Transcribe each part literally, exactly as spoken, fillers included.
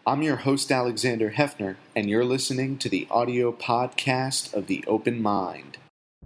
I'm your host, Alexander Hefner, and you're listening to the audio podcast of The Open Mind.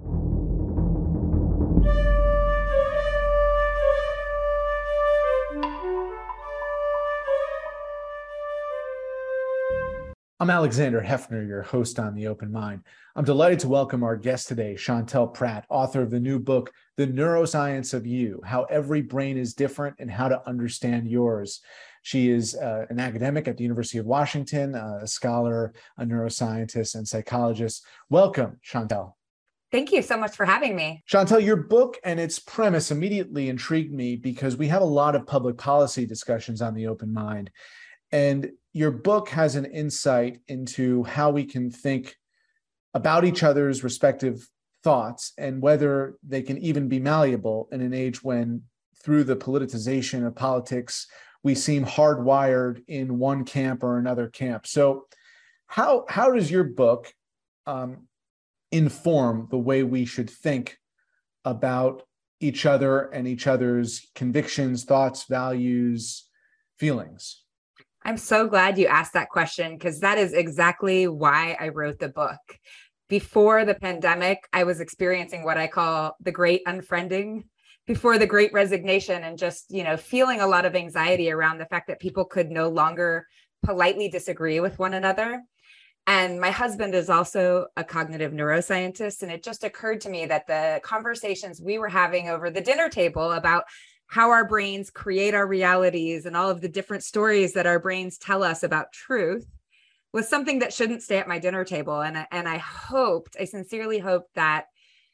I'm Alexander Hefner, your host on The Open Mind. I'm delighted to welcome our guest today, Chantal Pratt, author of the new book, The Neuroscience of You, How Every Brain is Different and How to Understand Yours. She is uh, an academic at the University of Washington, uh, a scholar, a neuroscientist, and psychologist. Welcome, Chantal. Thank you so much for having me. Chantal, your book and its premise immediately intrigued me because we have a lot of public policy discussions on The Open Mind. And your book has an insight into how we can think about each other's respective thoughts and whether they can even be malleable in an age when, through the politicization of politics, we seem hardwired in one camp or another camp. So how, how does your book um, inform the way we should think about each other and each other's convictions, thoughts, values, feelings? I'm so glad you asked that question because that is exactly why I wrote the book. Before the pandemic, I was experiencing what I call the great unfriending, before the great resignation, and just, you know, feeling a lot of anxiety around the fact that people could no longer politely disagree with one another. And my husband is also a cognitive neuroscientist. And it just occurred to me that the conversations we were having over the dinner table about how our brains create our realities and all of the different stories that our brains tell us about truth was something that shouldn't stay at my dinner table. And, and I hoped, I sincerely hoped that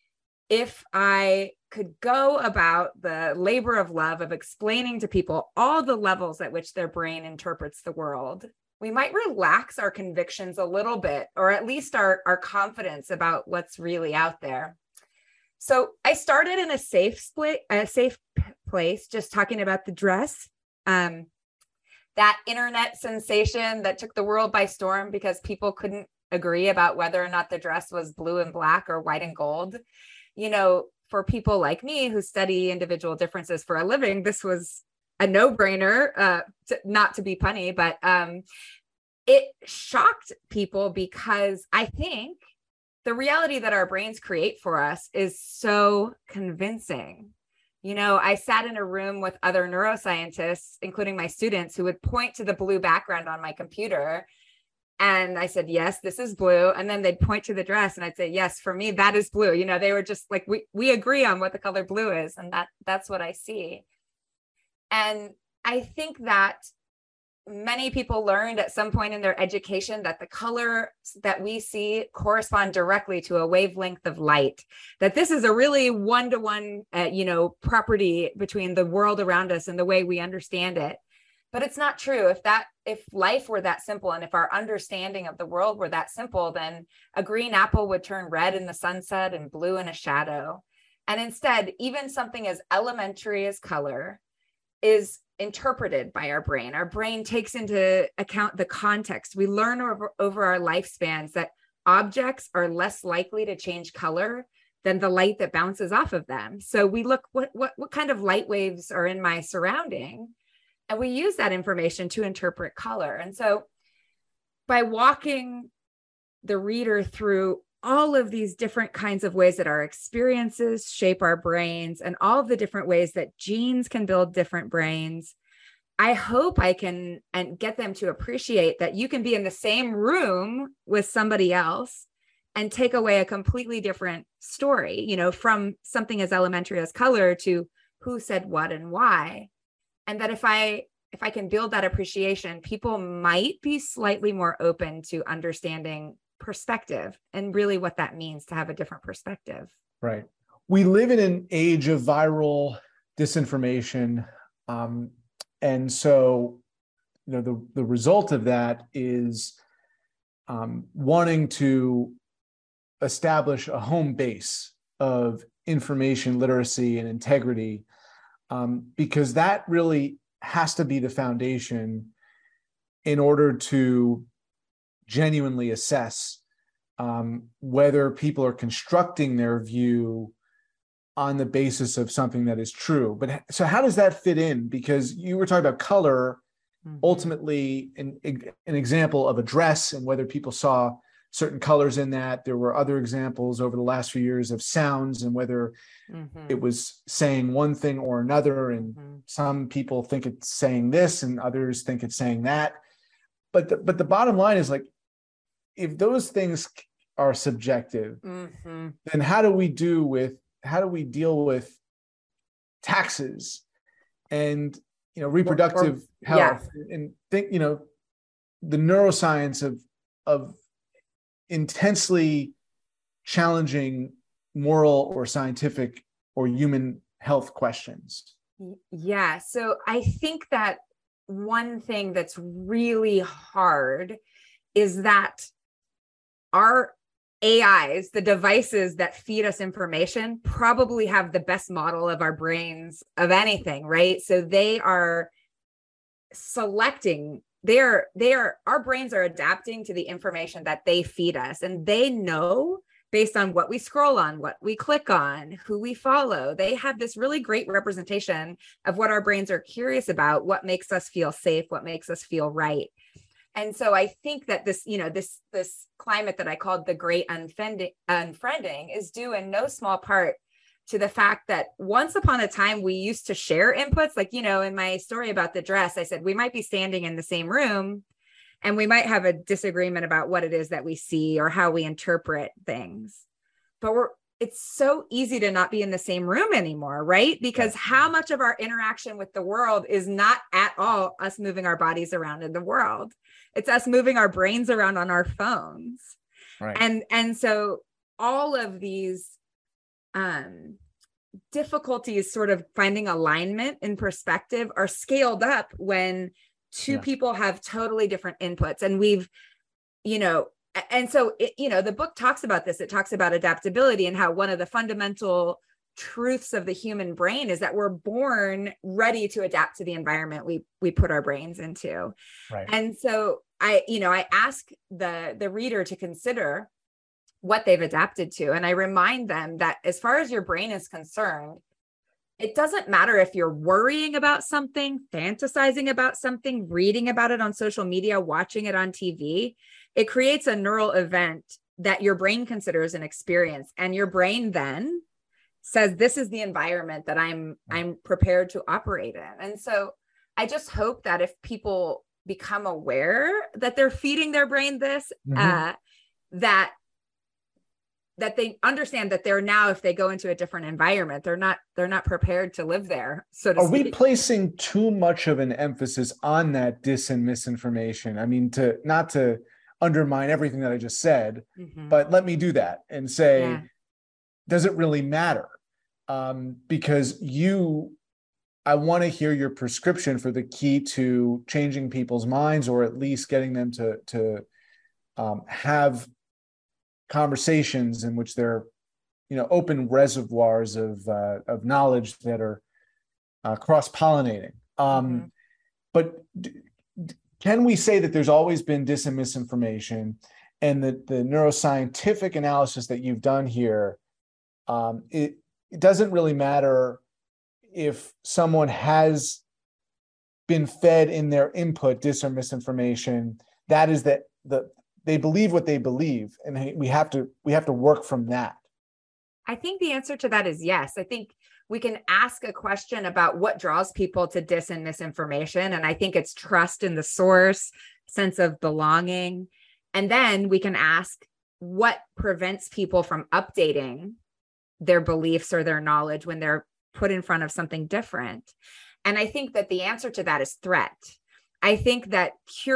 if I could go about the labor of love of explaining to people all the levels at which their brain interprets the world, we might relax our convictions a little bit, or at least our, our confidence about what's really out there. So I started in a safe split, a safe place, just talking about the dress, um, that internet sensation that took the world by storm because people couldn't agree about whether or not the dress was blue and black or white and gold. You know, for people like me who study individual differences for a living, this was a no-brainer, uh, to, not to be punny, but um, it shocked people because I think the reality that our brains create for us is so convincing. You know, I sat in a room with other neuroscientists, including my students, who would point to the blue background on my computer. And I said, yes, this is blue. And then they'd point to the dress and I'd say, yes, for me, that is blue. You know, they were just like, we, we agree on what the color blue is. And that that's what I see. And I think that many people learned at some point in their education that the color that we see correspond directly to a wavelength of light, that this is a really one-to-one, uh, you know, property between the world around us and the way we understand it. But it's not true. If that, if life were that simple, and if our understanding of the world were that simple, then a green apple would turn red in the sunset and blue in a shadow. And instead, even something as elementary as color is interpreted by our brain. Our brain takes into account the context. We learn over, over our lifespans that objects are less likely to change color than the light that bounces off of them. So we look, what, what, what kind of light waves are in my surrounding? And we use that information to interpret color. And so by walking the reader through all of these different kinds of ways that our experiences shape our brains and all of the different ways that genes can build different brains, I hope I can and get them to appreciate that you can be in the same room with somebody else and take away a completely different story, you know, from something as elementary as color to who said what and why. And that if I if I can build that appreciation, people might be slightly more open to understanding perspective and really what that means to have a different perspective. Right. We live in an age of viral disinformation. Um, and so, you know, the, the result of that is um, wanting to establish a home base of information literacy and integrity, um, because that really has to be the foundation in order to genuinely assess um, whether people are constructing their view on the basis of something that is true. But so how does that fit in? Because you were talking about color mm-hmm. ultimately an, an example of a dress and whether people saw certain colors in that. There were other examples over the last few years of sounds and whether mm-hmm. it was saying one thing or another. And mm-hmm. some people think it's saying this and others think it's saying that. But the, but the bottom line is, like, if those things are subjective, mm-hmm. then how do we do with, how do we deal with taxes and, you know, reproductive or, or, health yeah. and think, you know, the neuroscience of, of intensely challenging moral or scientific or human health questions? Yeah. So I think that one thing that's really hard is that our A Is, the devices that feed us information, probably have the best model of our brains of anything, right? So they are selecting, they are, they are, our brains are adapting to the information that they feed us. And they know, based on what we scroll on, what we click on, who we follow, they have this really great representation of what our brains are curious about, what makes us feel safe, what makes us feel right. And so I think that this, you know, this, this climate that I called the great unfriending, unfriending is due in no small part to the fact that once upon a time we used to share inputs. Like, you know, in my story about the dress, I said, we might be standing in the same room and we might have a disagreement about what it is that we see or how we interpret things, but we're, it's so easy to not be in the same room anymore, right? Because yeah. how much of our interaction with the world is not at all us moving our bodies around in the world. It's us moving our brains around on our phones. Right. And, and so all of these um, difficulties sort of finding alignment in perspective are scaled up when two yeah. people have totally different inputs. And we've, you know, and so, it, you know, the book talks about this. It talks about adaptability and how one of the fundamental truths of the human brain is that we're born ready to adapt to the environment we we put our brains into. Right. And so I, you know, I ask the the reader to consider what they've adapted to. And I remind them that as far as your brain is concerned, it doesn't matter if you're worrying about something, fantasizing about something, reading about it on social media, watching it on T V. It creates a neural event that your brain considers an experience. And your brain then says, this is the environment that I'm, I'm prepared to operate in. And so I just hope that if people become aware that they're feeding their brain this, mm-hmm. uh, that that they understand that they're now, if they go into a different environment, they're not, they're not prepared to live there. So to Are speak. we placing too much of an emphasis on that dis and misinformation? I mean, to not to undermine everything that I just said, mm-hmm. but let me do that and say, yeah. does it really matter? Um, because you, I want to hear your prescription for the key to changing people's minds, or at least getting them to, to um, have conversations in which they're, you know, open reservoirs of uh, of knowledge that are uh, cross-pollinating. Um, mm-hmm. But d- d- can we say that there's always been dis and misinformation, and that the neuroscientific analysis that you've done here, um, it, it doesn't really matter if someone has been fed in their input dis or misinformation? That is that the they believe what they believe, and we have to we have to work from that. I think the answer to that is yes. I think we can ask a question about what draws people to dis and misinformation. And I think it's trust in the source, sense of belonging. And then we can ask what prevents people from updating their beliefs or their knowledge when they're put in front of something different. And I think that the answer to that is threat. I think that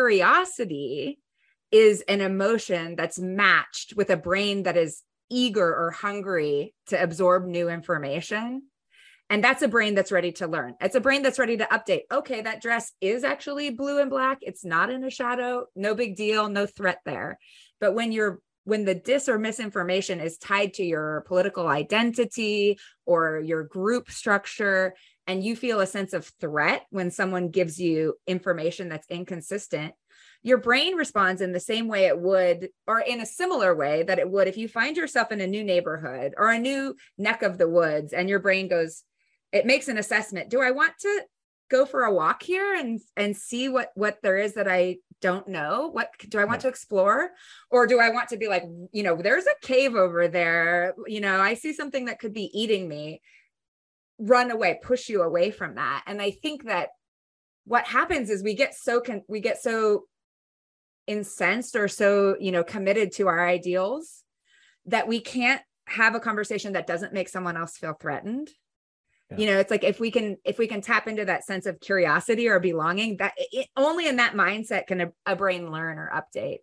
curiosity is an emotion that's matched with a brain that is eager or hungry to absorb new information. And that's a brain that's ready to learn. It's a brain that's ready to update. Okay, that dress is actually blue and black. It's not in a shadow. No big deal. No threat there. But when you're when the dis or misinformation is tied to your political identity or your group structure, and you feel a sense of threat when someone gives you information that's inconsistent, your brain responds in the same way it would, or in a similar way that it would if you find yourself in a new neighborhood or a new neck of the woods, and your brain goes, it makes an assessment. Do I want to go for a walk here and and see what what there is that I don't know? What do I want to explore? Or do I want to be like, you know, there's a cave over there, you know, I see something that could be eating me. Run away, push you away from that. And I think that what happens is we get so con- we get so incensed or so, you know, committed to our ideals that we can't have a conversation that doesn't make someone else feel threatened. Yeah. You know, it's like if we can if we can tap into that sense of curiosity or belonging, that it, only in that mindset can a, a brain learn or update.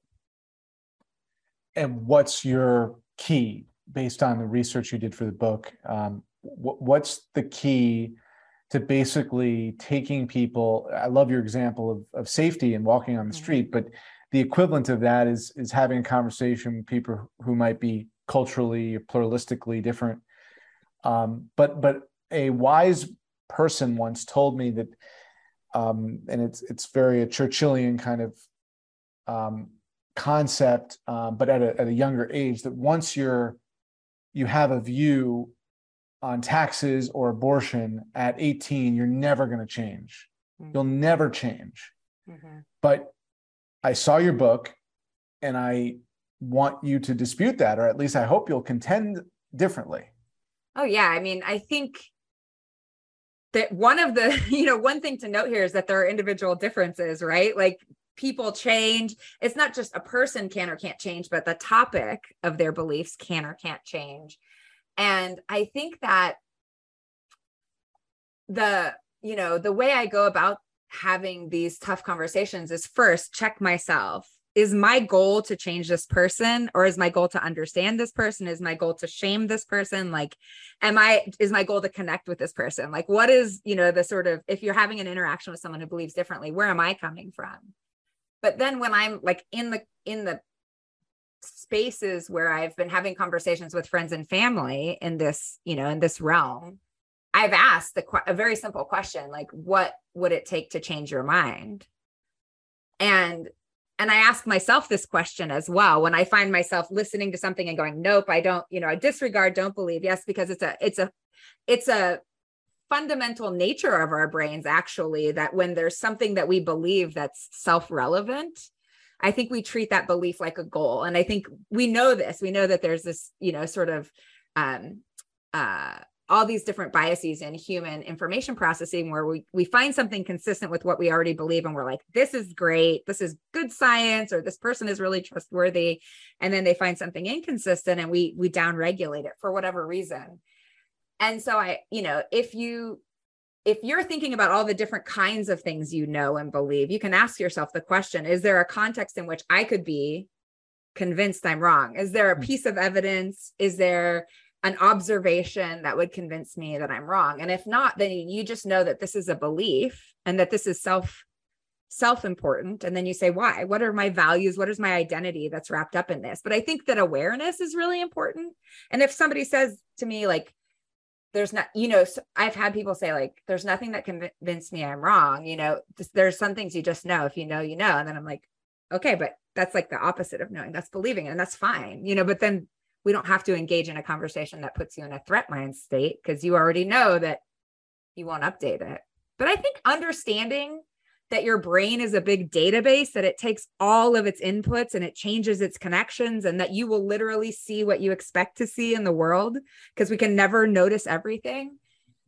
And what's your key based on the research you did for the book? Um, wh- what's the key to basically taking people? I love your example of, of safety and walking on the mm-hmm. street, but the equivalent of that is is having a conversation with people who might be culturally or pluralistically different. Um, but but a wise person once told me that, um, and it's it's very a Churchillian kind of um, concept, uh, but at a, at a younger age, that once you're you have a view on taxes or abortion at eighteen, you're never going to change. Mm-hmm. You'll never change. Mm-hmm. But I saw your book, and I want you to dispute that, or at least I hope you'll contend differently. Oh yeah, I mean, I think that one of the, you know, one thing to note here is that there are individual differences, right? Like people change. It's not just a person can or can't change, but the topic of their beliefs can or can't change. And I think that the, you know, the way I go about having these tough conversations is first check myself. Is my goal to change this person, or is my goal to understand this person? Is my goal to shame this person? Like, am I, is my goal to connect with this person? Like, what is, you know, the sort of, if you're having an interaction with someone who believes differently, where am I coming from? But then when I'm like in the, in the spaces where I've been having conversations with friends and family in this, you know, in this realm, I've asked the, a very simple question, like, what would it take to change your mind? And And I ask myself this question as well when I find myself listening to something and going, nope, I don't, you know, I disregard, don't believe. Yes, because it's a, it's a, it's a fundamental nature of our brains, actually, that when there's something that we believe that's self-relevant, I think we treat that belief like a goal. And I think we know this, we know that there's this, you know, sort of, um, uh, all these different biases in human information processing where we, we find something consistent with what we already believe. And we're like, this is great. This is good science, or this person is really trustworthy. And then they find something inconsistent and we, we downregulate it for whatever reason. And so I, you know, if you, if you're thinking about all the different kinds of things you know and believe, you can ask yourself the question, is there a context in which I could be convinced I'm wrong? Is there a piece of evidence? Is there an observation that would convince me that I'm wrong? And if not, then you just know that this is a belief and that this is self self-important. And then you say, why? What are my values? What is my identity that's wrapped up in this? But I think that awareness is really important. And if somebody says to me, like, there's not, you know, I've had people say, like, there's nothing that convinced me I'm wrong. You know, there's some things you just know. If you know, you know. And then I'm like, okay, but that's like the opposite of knowing. That's believing, and that's fine. You know, but then we don't have to engage in a conversation that puts you in a threat mind state, because you already know that you won't update it. But I think understanding that your brain is a big database, that it takes all of its inputs and it changes its connections, and that you will literally see what you expect to see in the world, because we can never notice everything.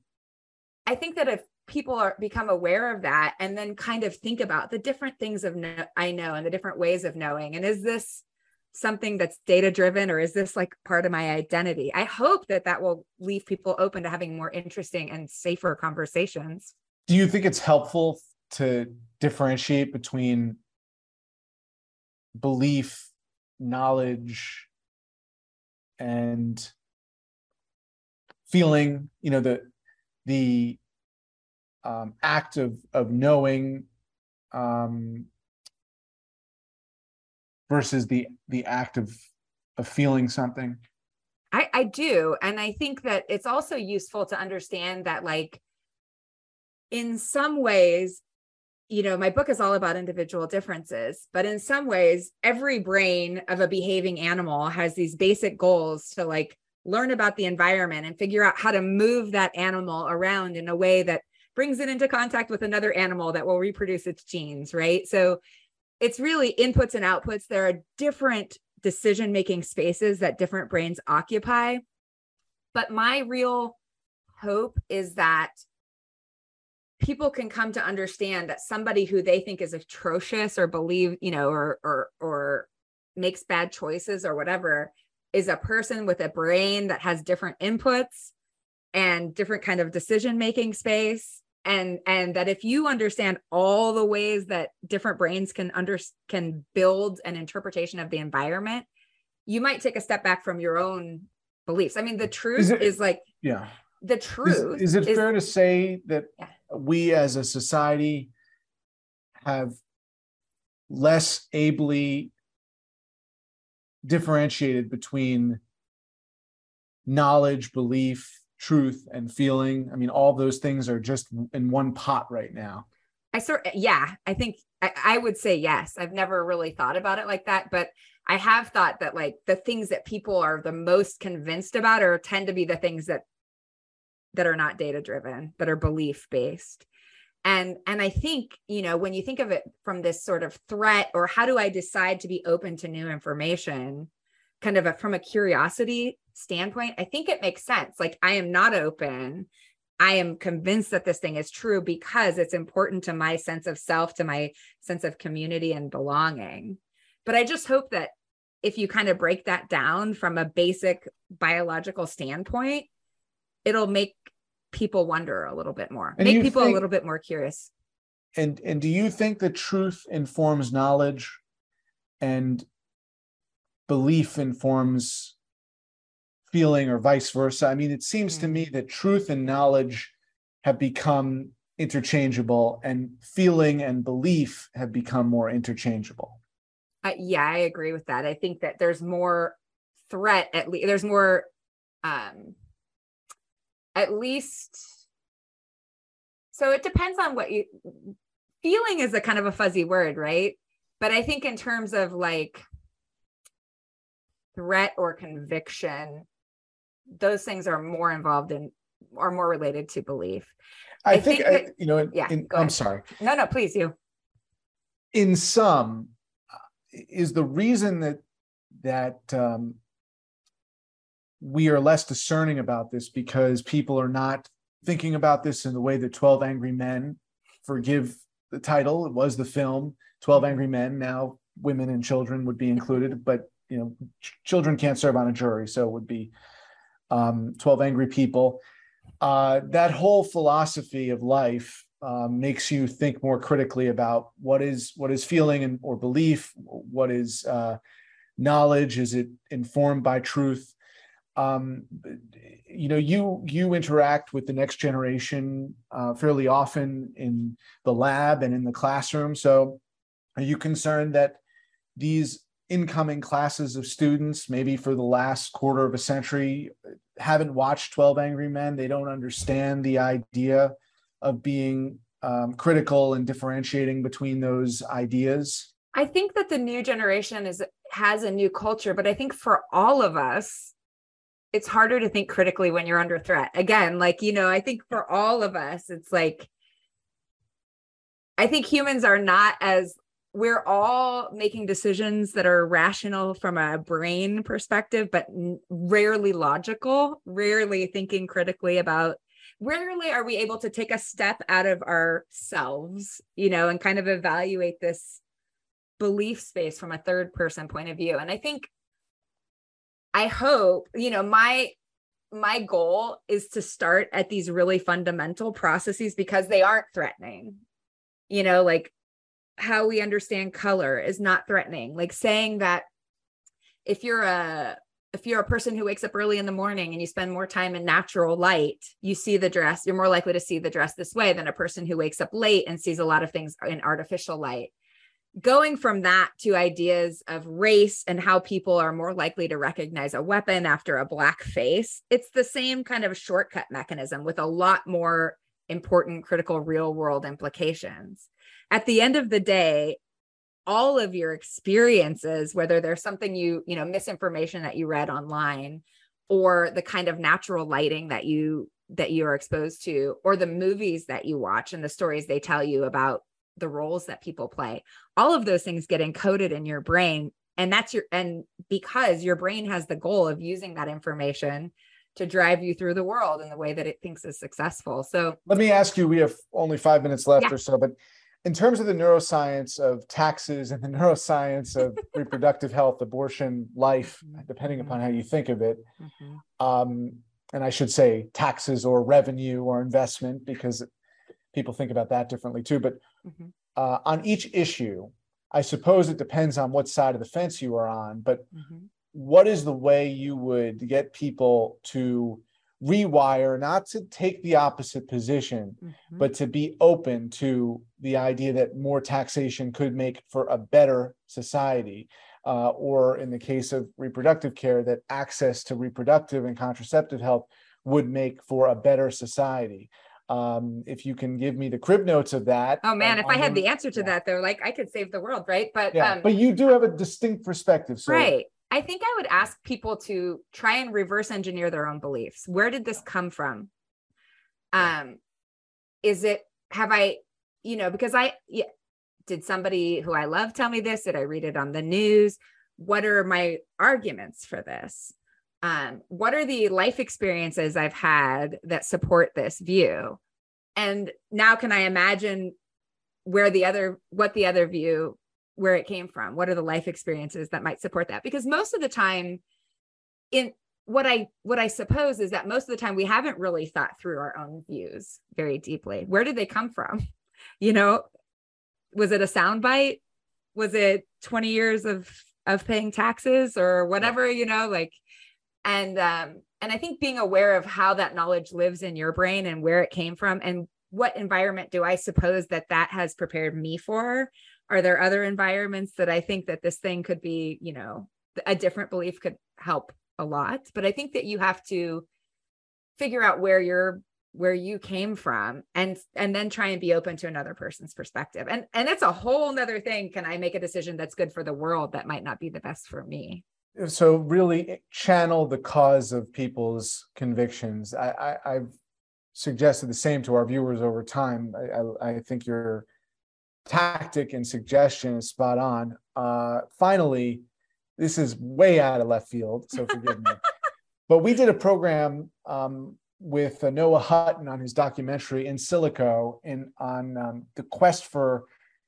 I think that if people are become aware of that and then kind of think about the different things of know, I know and the different ways of knowing, and is this something that's data driven, or is this like part of my identity? I hope that that will leave people open to having more interesting and safer conversations. Do you think it's helpful to differentiate between belief, knowledge, and feeling, you know, the the um, act of of knowing um, versus the the act of of feeling something? I, I do. And I think that it's also useful to understand that, like, in some ways, you know, my book is all about individual differences, but in some ways, every brain of a behaving animal has these basic goals to, like, learn about the environment and figure out how to move that animal around in a way that brings it into contact with another animal that will reproduce its genes, right? So it's really inputs and outputs. There are different decision-making spaces that different brains occupy. But my real hope is that people can come to understand that somebody who they think is atrocious or believe, you know, or or or makes bad choices or whatever is a person with a brain that has different inputs and different kind of decision-making space. And, and that if you understand all the ways that different brains can under, can build an interpretation of the environment, you might take a step back from your own beliefs. I mean, the truth is, it, is like, yeah, the truth. Is, is it is, fair to say that yeah. we as a society have less ably differentiated between knowledge, belief, truth, and feeling? I mean, all those things are just in one pot right now. I sort yeah, I think I, I would say yes. I've never really thought about it like that, but I have thought that like the things that people are the most convinced about or tend to be the things that that are not data driven, that are belief based. And and I think, you know, when you think of it from this sort of threat or how do I decide to be open to new information, kind of a, from a curiosity standpoint, I think it makes sense. Like I am not open. I am convinced that this thing is true because it's important to my sense of self, to my sense of community and belonging. But I just hope that if you kind of break that down from a basic biological standpoint, it'll make people wonder a little bit more, and make people think, a little bit more curious. And and do you think that truth informs knowledge and belief informs feeling or vice versa? I mean, it seems mm. to me that truth and knowledge have become interchangeable and feeling and belief have become more interchangeable. Uh, yeah, I agree with that. I think that there's more threat, at least there's more, um, at least, so it depends on what you, feeling is a kind of a fuzzy word, right? But I think in terms of like threat or conviction, those things are more involved in, are more related to belief. I, I think, think that, I, you know, in, yeah, in, I'm sorry. No, no, please, you. In some, is the reason that, that um, we are less discerning about this because people are not thinking about this in the way that twelve Angry Men, forgive the title, it was the film, twelve Angry Men, now women and children would be included, but you know, ch- children can't serve on a jury, so it would be um, twelve Angry People. Uh, that whole philosophy of life uh, makes you think more critically about what is what is feeling and or belief, what is uh, knowledge, is it informed by truth? Um, you know, you you interact with the next generation uh, fairly often in the lab and in the classroom. So are you concerned that these incoming classes of students, maybe for the last quarter of a century, haven't watched twelve Angry Men? They don't understand the idea of being um, critical and differentiating between those ideas? I think that the new generation is has a new culture, but I think for all of us, it's harder to think critically when you're under threat. Again, like, you know, I think for all of us, it's like, I think humans are not as, we're all making decisions that are rational from a brain perspective, but rarely logical, rarely thinking critically about, rarely are we able to take a step out of ourselves, you know, and kind of evaluate this belief space from a third person point of view. And I think, I hope, you know, my, my goal is to start at these really fundamental processes because they aren't threatening, you know, like how we understand color is not threatening. Like saying that if you're a, if you're a person who wakes up early in the morning and you spend more time in natural light, you see the dress, you're more likely to see the dress this way than a person who wakes up late and sees a lot of things in artificial light. Going from that to ideas of race and how people are more likely to recognize a weapon after a black face, it's the same kind of shortcut mechanism with a lot more important, critical, real world implications. At the end of the day, all of your experiences, whether there's something you, you know, misinformation that you read online or the kind of natural lighting that you that you are exposed to, or the movies that you watch and the stories they tell you about the roles that people play, all of those things get encoded in your brain. And that's your, and because your brain has the goal of using that information to drive you through the world in the way that it thinks is successful. So let me ask you, we have only five minutes left yeah. or so, but in terms of the neuroscience of taxes and the neuroscience of reproductive health, abortion, life, depending upon how you think of it, mm-hmm. um, and I should say taxes or revenue or investment, because people think about that differently too. But mm-hmm. uh, on each issue, I suppose it depends on what side of the fence you are on, but mm-hmm. what is the way you would get people to rewire, not to take the opposite position, mm-hmm. but to be open to the idea that more taxation could make for a better society? Uh, or in the case of reproductive care, that access to reproductive and contraceptive health would make for a better society. Um, if you can give me the crib notes of that. Oh man, um, if I had the answer to yeah. that, though, like I could save the world, right? But yeah, um, but you do have a distinct perspective. So. Right. I think I would ask people to try and reverse engineer their own beliefs. Where did this come from? Um, is it, have I, you know, because I, yeah, did somebody who I love tell me this? Did I read it on the news? What are my arguments for this? Um, what are the life experiences I've had that support this view? And now can I imagine where the other, what the other view, where it came from? What are the life experiences that might support that? Because most of the time in what I, what I suppose is that most of the time we haven't really thought through our own views very deeply. Where did they come from? You know, was it a soundbite? Was it twenty years of, of paying taxes or whatever, you know, like, and, um, and I think being aware of how that knowledge lives in your brain and where it came from and what environment do I suppose that that has prepared me for? Are there other environments that I think that this thing could be, you know, a different belief could help a lot, but I think that you have to figure out where you're, where you came from and, and then try and be open to another person's perspective. And, and it's a whole nother thing. Can I make a decision that's good for the world that might not be the best for me? So really channel the cause of people's convictions. I, I, I've suggested the same to our viewers over time. I, I, I think your tactic and suggestion is spot on. Uh, finally, this is way out of left field, so forgive me. But we did a program um, with uh, Noah Hutton on his documentary In Silico, in on um, the quest for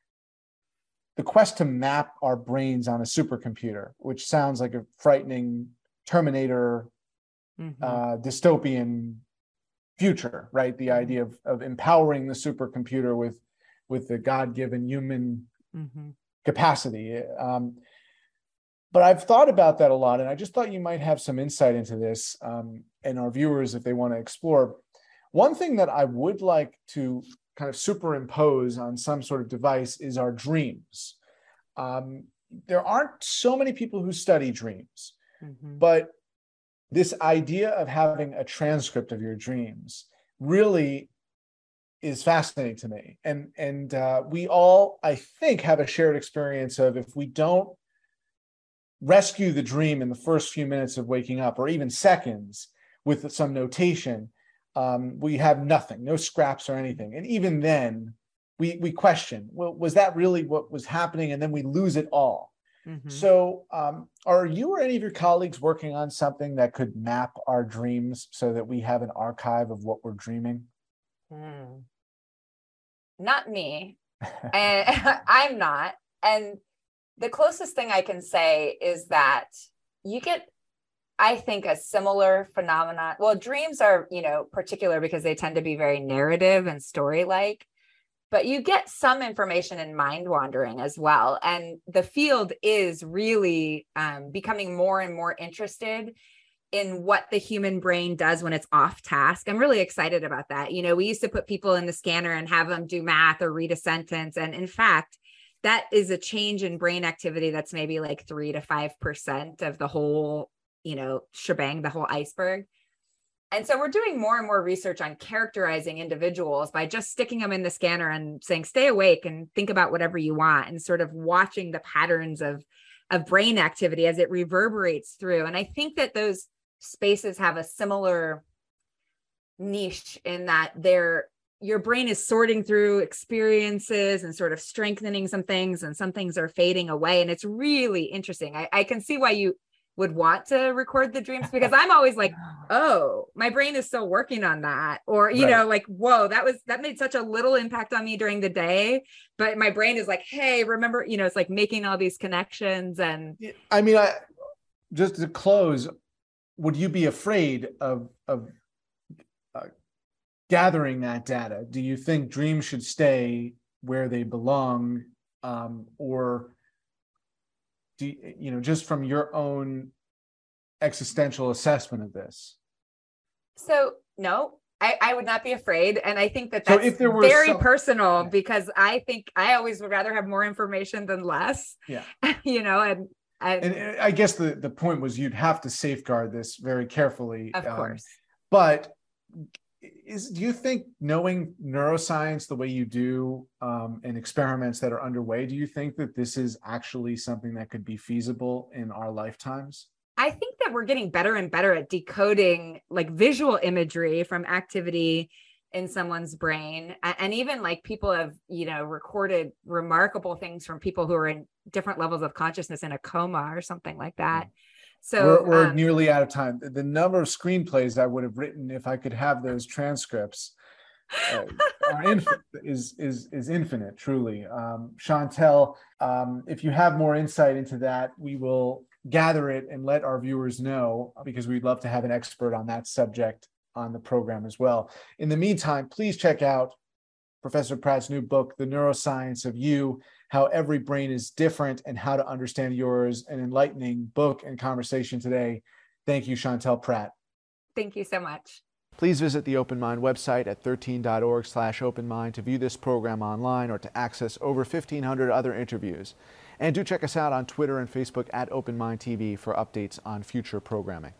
the quest to map our brains on a supercomputer, which sounds like a frightening Terminator mm-hmm. uh, dystopian future, right? The idea of, of empowering the supercomputer with with the God-given human mm-hmm. capacity. Um, but I've thought about that a lot, and I just thought you might have some insight into this, um, and our viewers, if they want to explore. One thing that I would like to kind of superimpose on some sort of device is our dreams. Um, there aren't so many people who study dreams, mm-hmm. but this idea of having a transcript of your dreams really is fascinating to me. And, and uh, we all, I think, have a shared experience of if we don't rescue the dream in the first few minutes of waking up, or even seconds with some notation, um, we have nothing, no scraps or anything. And even then, we we question, well, was that really what was happening? And then we lose it all. Mm-hmm. So um, are you or any of your colleagues working on something that could map our dreams so that we have an archive of what we're dreaming? Hmm. Not me. And I'm not. And the closest thing I can say is that you get, I think, a similar phenomenon. Well, dreams are, you know, particular because they tend to be very narrative and story-like, but you get some information in mind wandering as well. And the field is really um, becoming more and more interested in what the human brain does when it's off task. I'm really excited about that. You know, we used to put people in the scanner and have them do math or read a sentence. And in fact, that is a change in brain activity that's maybe like three to five percent of the whole, you know, shebang, the whole iceberg. And so we're doing more and more research on characterizing individuals by just sticking them in the scanner and saying, stay awake and think about whatever you want, and sort of watching the patterns of, of brain activity as it reverberates through. And I think that those spaces have a similar niche in that they're your brain is sorting through experiences and sort of strengthening some things, and some things are fading away. And it's really interesting. I, I can see why you would want to record the dreams, because I'm always like, oh, my brain is still working on that. Or, you Right. know, like, whoa, that was, that made such a little impact on me during the day. But my brain is like, hey, remember, you know, it's like making all these connections. And I mean, I just to close, would you be afraid of, of uh, gathering that data? Do you think dreams should stay where they belong? Um, or do you, you know, just from your own existential assessment of this? so, no, I, I would not be afraid. And I think that So that's if there were very some- personal, Yeah. because I think I always would rather have more information than less, Yeah. you know, and, and, And I guess the, the point was you'd have to safeguard this very carefully. of um, course. But is do you think, knowing neuroscience the way you do, um, and experiments that are underway, do you think that this is actually something that could be feasible in our lifetimes? I think that we're getting better and better at decoding like visual imagery from activity in someone's brain. A- And even like people have, you know, recorded remarkable things from people who are in different levels of consciousness in a coma or something like that. So we're we're um, nearly out of time. The- The number of screenplays I would have written if I could have those transcripts uh, are infinite, is is is infinite, truly. Um, Chantel, um, if you have more insight into that, we will gather it and let our viewers know, because we'd love to have an expert on that subject on the program as well. In the meantime, please check out Professor Pratt's new book, The Neuroscience of You: How Every Brain is Different and How to Understand Yours. An enlightening book and conversation today. Thank you, Chantel Pratt. thank you so much. Please visit the Open Mind website at thirteen dot org slash open mind to view this program online or to access over fifteen hundred other interviews. And do check us out on Twitter and Facebook at Open Mind T V for updates on future programming.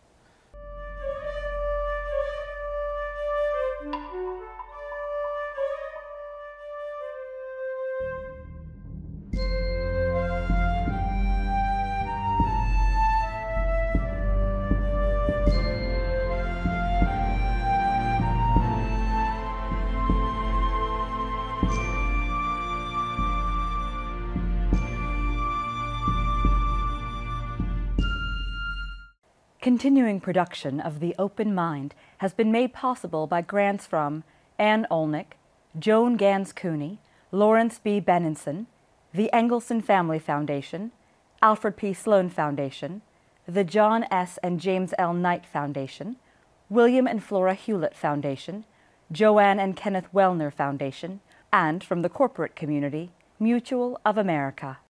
Continuing production of The Open Mind has been made possible by grants from Ann Olnick, Joan Gans Cooney, Lawrence B. Benenson, the Engelson Family Foundation, Alfred P. Sloan Foundation, the John S. and James L. Knight Foundation, William and Flora Hewlett Foundation, Joanne and Kenneth Wellner Foundation, and from the corporate community, Mutual of America.